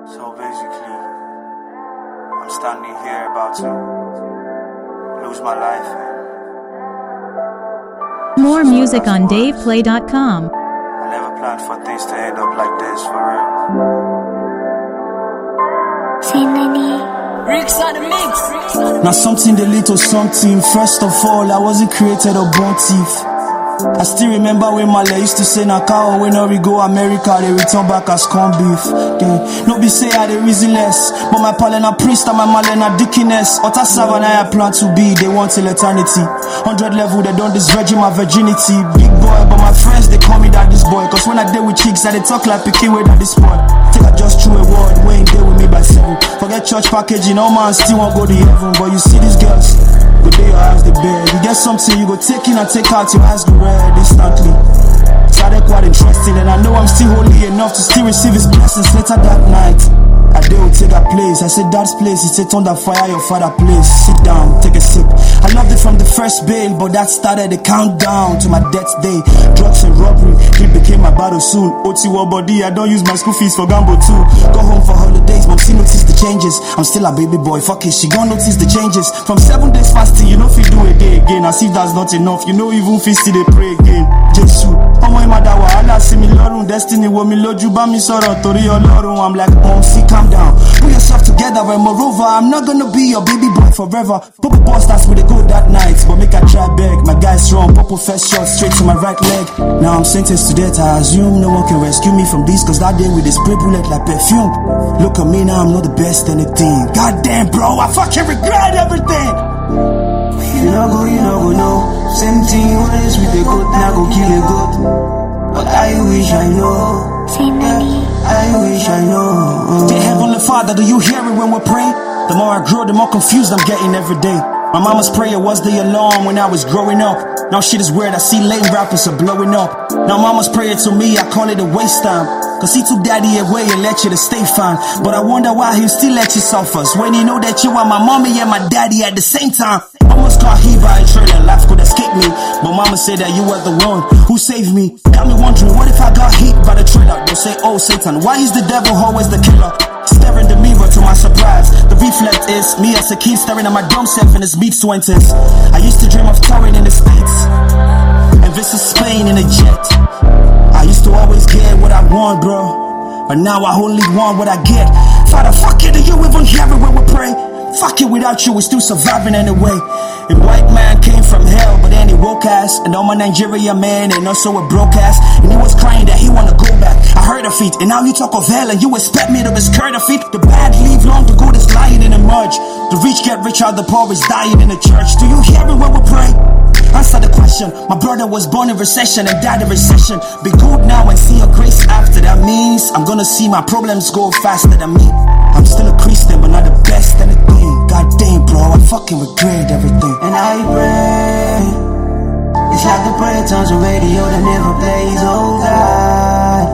So basically, I'm standing here about to lose my life. More music on DavePlay.com. I never planned for things to end up like this, for real. Rick's on the mix. Now something the little something. First of all, I wasn't created a born thief. I still remember when Male used to say na cow when we go America, they return back as corn beef. No be say I the reasonless, but my pal na priest and my male na dickiness. Ota savannah I plan to be, they want till eternity. 100 level, they don't disvirgin my virginity. Big boy, but my friends they call me that this boy. Cause when I deal with chicks, I they talk like picky way that this boy. Think I just threw a word, when they with me by 7. Forget church packaging, all man still won't go to heaven. But you see these girls, go day your eyes the bed. You get something, you go take in and take out, your eyes go red instantly. Started quite interesting, and I know I'm still holy enough to still receive his blessings later that night. I did take a place, I said that's place, he said turn that fire your father place. Sit down, take a sip. I loved it from the first bail, but that started the countdown to my death day. Drugs and robbery, it became my battle soon. OT1 body, I don't use my school fees for gamble too. Go home for holidays, mom, she notice the changes. I'm still a baby boy, fuck it, she gon' notice the changes. From 7 days fasting, you know if you do a day again. I see that's not enough, you know even if still they pray again. Jesus, ọmọ ìmàdà wàhálà sí mi lọ́rùn. Destiny wo mi lójú bá mi sọ̀rọ̀ torí Ọlọ́run. I'm like, see, calm down, put yourself together, and moreover, I'm not gonna be your baby boy forever. Popo boss, that's where they go that night, but make I try beg. My guy's strong, Popo first shot straight to my right leg. Now I'm sentenced to death, I assume no one can rescue me from this, cause that day with this spray bullet like perfume. Look at me now, I'm not the best anything. Goddamn bro, I fucking regret everything. You know go know. Same thing always with the goat, now go kill a goat. But I wish I know. I wish I know. Dear Heavenly Father, do you hear it when we pray? The more I grow, the more confused I'm getting every day. My mama's prayer was the alarm when I was growing up. Now shit is weird, I see lame rappers are blowing up. Now mama's prayer to me, I call it a waste time. Cause he took daddy away and let you to stay fine. But I wonder why he still let you suffer. When he know that you are my mommy and my daddy at the same time. Almost got hit by a trailer, life could escape me. But mama said that you were the one who saved me. Got me wondering, what if I got hit by the trailer? They'll say, oh Satan, why is the devil always the killer? Staring the mirror to my surprise, the reflect is me as a kid staring at my dumb self in his mid-20s. I used to dream of touring in the States and visit Spain in a jet. I used to always get what I want, bro, but now I only want what I get. Father, fuck it, do you even hear it when we pray? Fuck it, without you, we're still surviving anyway. And white man came from hell, but then he woke ass. And all my Nigerian man, and also a broke ass. And he was crying that he wanna go back. I heard of it, and now you talk of hell, and you expect me to be scared of it. The bad leave long, the good is lying in the merge. The rich get richer, the poor is dying in the church. Do you hear it when we pray? Answer the question. My brother was born in recession and died in recession. Be good now and see your grace after. That means I'm gonna see my problems go faster than me. I'm still a Christian, but not the best anything. God damn, bro, I fucking regret everything. And I pray, it's like the prayer turns on radio that never plays. Oh God,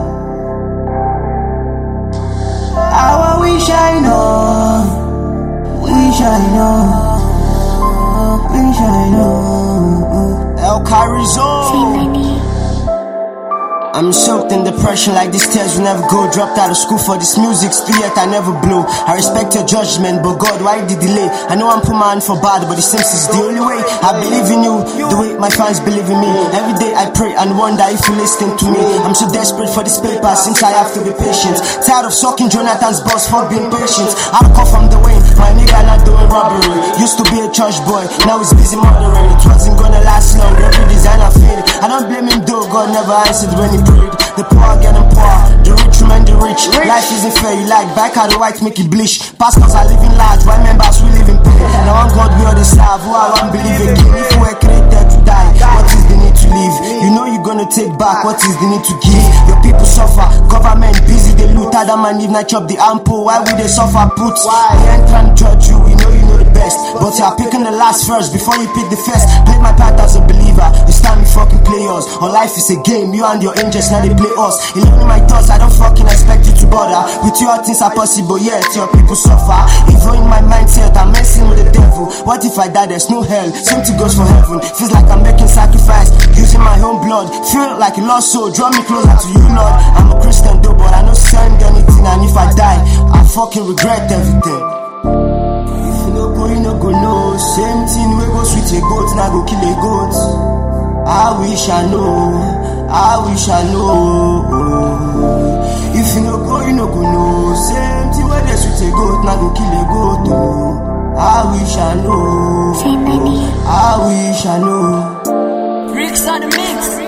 how I wish I know, wish I know, wish I know. El Carizon. I'm soaked in depression like these tears will never go. Dropped out of school for this music, spirit I never blew. I respect your judgment, but God, why the delay? I know I'm put my hand for bad, but it seems it's the only way. I believe in you, the way my fans believe in me. Every day I pray and wonder if you listen to me. I'm so desperate for this paper since I have to be patient. Tired of sucking Jonathan's boss for being patient. I'll call from the way, my nigga not doing robbery. Used to be a church boy, now he's busy murdering. It wasn't gonna last long, every designer failed. I don't blame him though, God never answered when he prayed. The poor getting poor, the rich remain the rich. Life isn't fair, you like back how the white make it bleach. Pastors are living large, white members we live in pain. Now on God we all the serve, who I won't believe again. If we were created to die, what is the need to live? You know you're gonna take back, what is the need to give? Your people suffer, government busy, they loot. Adam and Eve not chop the ample, why would they suffer put? Why? We ain't trying to judge you, we know the best. But you are picking the last first before you pick the first. Play my part as a believer, it's time you fucking play yours. Our life is a game, you and your angels now they play us. Eliminate my thoughts, I don't fucking expect you to bother. With you all things are possible, yet your people suffer. Evil in my mindset, I'm messing with the devil. What if I die, there's no hell, same thing goes for heaven. Feels like I'm making sacrifice, using my own blood. Feel like a lost soul, draw me closer to you, Lord. I'm a Christian though, but I know send anything. And if I die, I fucking regret everything. If you no go, you no go know. Same thing we go sweet a goat, now go kill a goat. I wish I know, I wish I know. If you no go, you no go know. Same thing we dey sweet a goat, now go kill a goat. I wish I know, I wish I know. Bricks on the mix.